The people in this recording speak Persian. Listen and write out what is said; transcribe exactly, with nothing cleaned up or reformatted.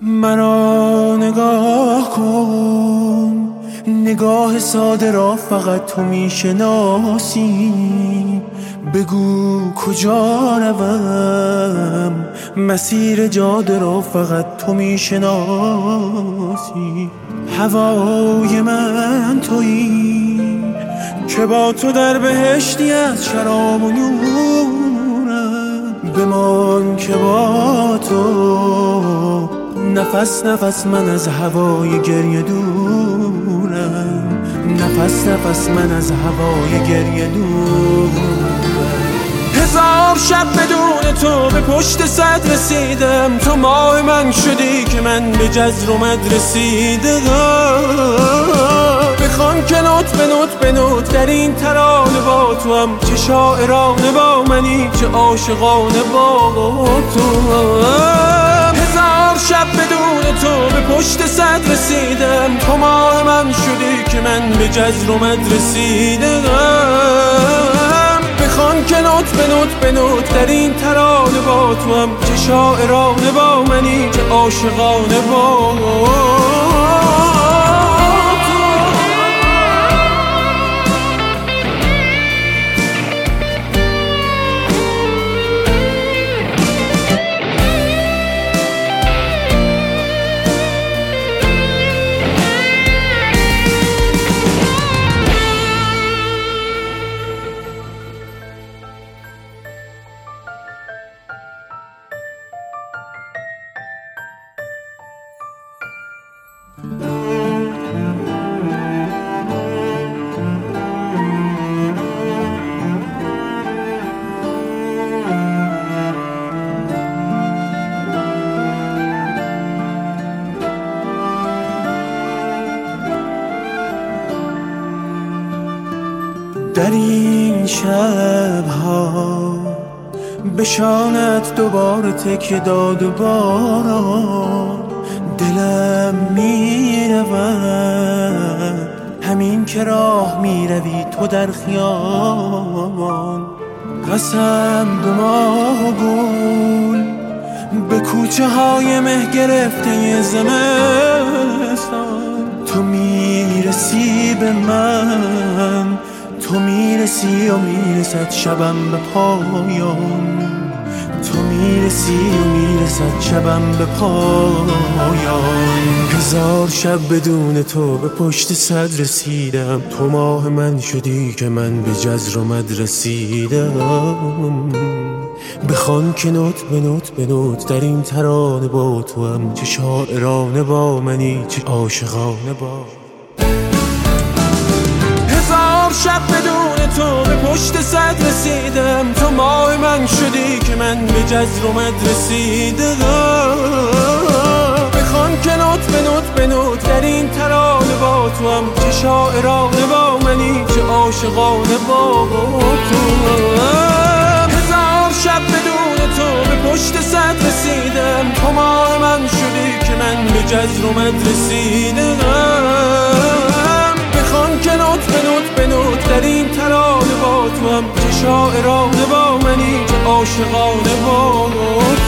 مرا نگاه کن، نگاه ساده را فقط تو میشناسی. بگو کجا روم، مسیر جاده را فقط تو میشناسی. هوای من تویی که با تو در بهشتی از شراب و نورم. بمان که با تو نفس نفس من از هوای گریه دورم. نفس نفس من از هوای گریه دورم. هزار شب بدون تو به پشت صد رسیدم. تو ماه من شدی که من به جزر و مد رسیدم. بخوان که نوت به نوت به نوت در این ترانه با تو هم. چه شاعرانه با منی، چه عاشقانه با تو هم. هزار شب بدون تو به پشت صد رسیدم. تو ماه من شدی که من به جزر و مد رسیدم. بخوان که نوت به نوت به نوت در این ترانه با تو هم. چه شاعرانه با منی، چه عاشقانه با در این شبها به شانت دوباره تکیه داد و باران. دلم میرود همین که راه میروی تو در خیابان. قسم به ماه و گل، به کوچه های مه گرفته زمستان. تو میرسی به من، تو میرسی و میرسد شبم به پایان. تو میرسی و میرسد شبم به پایان. هزار شب بدون تو به پشت صد رسیدم. تو ماه من شدی که من به جزر و مد رسیدم. بخوان که نوت به نوت به نوت در این ترانه با تو هم. چه شاعرانه با منی، چه عاشقانه با. شب بدون تو به پشت صد رسیدم. تو ماه من شدی که من به جزر و مد رسیدم. بخوان که نوت به نوت به نوت در این ترانه با تو هم. چه شاعرانه با منی، چه عاشقانه با تو هم. هزار شب بدون تو به پشت صد رسیدم. تو ماه من شدی که من به جزر و مد رسیدم. بخوان که نوت به نوت به نوت در این ترانه با تو هم. چه شاعرانه با منی، چه عاشقانه با تو.